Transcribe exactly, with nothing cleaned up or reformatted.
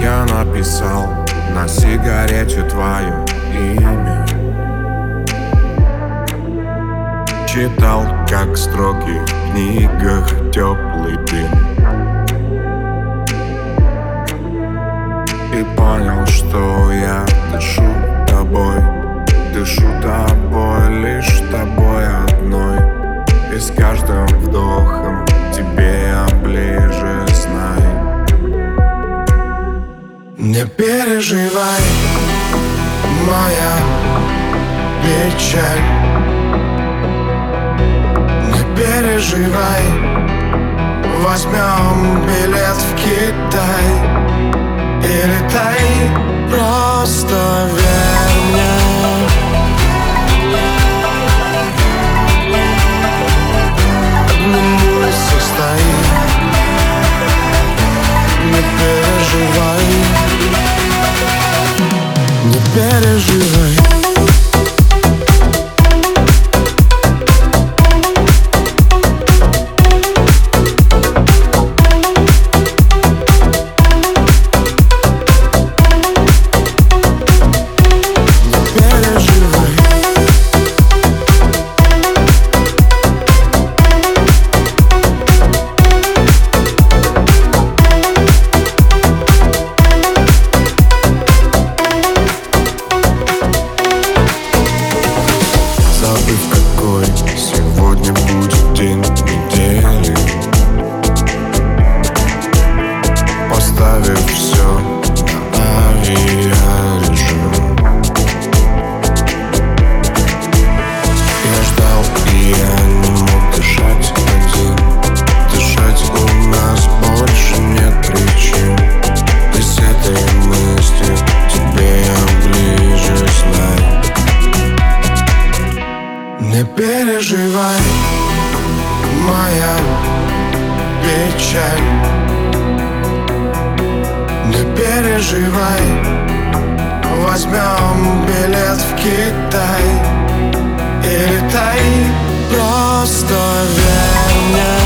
Я написал на сигарете твое имя, читал, как строки в книгах теплый дым, и понял, что я дышу тобой, дышу тобой, лишь тобой одной. И с каждым вдохом тебе я ближе, знай. Не переживай, моя печаль. Не переживай, возьмем билет в Китай и летай, просто верь мне. Одному и состоит. Не переживай, не переживай. Какой сегодня будет день недели, поставив все на авиарежим. Я ждал, и я не мог дышать один. Дышать у нас больше нет причин. И с этой мыслью тебе я ближе, знай. Не переживай, моя печаль. Не переживай, возьмем билет в Китай и летай, просто верь мне.